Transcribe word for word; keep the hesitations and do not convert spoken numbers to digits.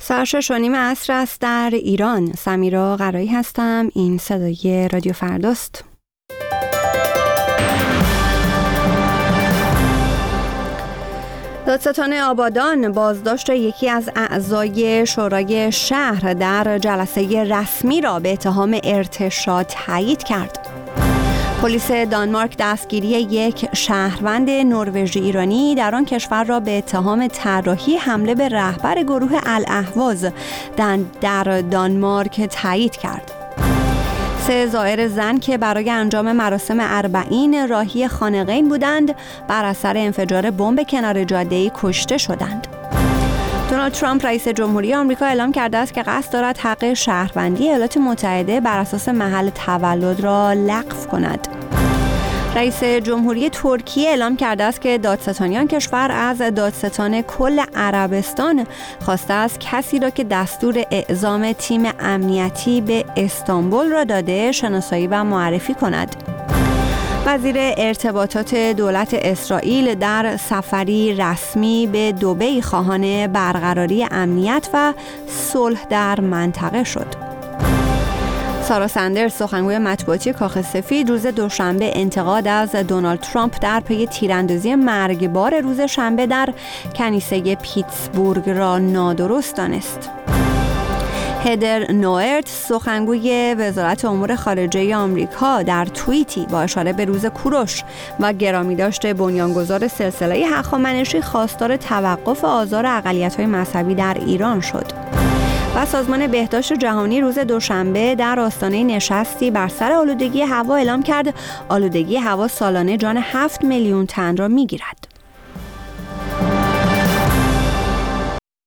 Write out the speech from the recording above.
ساعت شش و نیم عصر است در ایران. سمیرا قرایی هستم. این صدای رادیو فرداست. دادستان آبادان بازداشت یکی از اعضای شورای شهر در جلسه رسمی را به اتهام ارتشاد تایید کرد. پلیس دانمارک دستگیری یک شهروند نروژی ایرانی در آن کشور را به اتهام طراحی حمله به رهبر گروه الاهواز در دانمارک تایید کرد. سه زائر زن که برای انجام مراسم اربعین راهی خانقین بودند بر اثر انفجار بمب کنار جاده‌ای کشته شدند. دونالد ترامپ رئیس جمهوری آمریکا اعلام کرده است که قصد دارد حق شهروندی ایالات متحده بر اساس محل تولد را لغو کند. رئیس جمهوری ترکیه اعلام کرده است که دادستانیان کشور از دادستان کل عربستان خواسته است کسی را که دستور اعزام تیم امنیتی به استانبول را داده شناسایی و معرفی کند. وزیر ارتباطات دولت اسرائیل در سفری رسمی به دبی خواهان برقراری امنیت و صلح در منطقه شد. سارا سندرز سخنگوی مطبوعاتی کاخ سفید روز دوشنبه انتقاد از دونالد ترامپ در پی تیراندازی مرگبار روز شنبه در کنیسه پیتسبورگ را نادرست دانست. هدر نوئرت سخنگوی وزارت امور خارجه آمریکا در توییتی با اشاره به روز کوروش و گرامیداشت بنیانگذار سلسله هخامنشی خواستار توقف آزار اقلیت‌های مذهبی در ایران شد. و سازمان بهداشت جهانی روز دوشنبه در آستانه نشستی بر سر آلودگی هوا اعلام کرد آلودگی هوا سالانه جان هفت میلیون تن را می‌گیرد.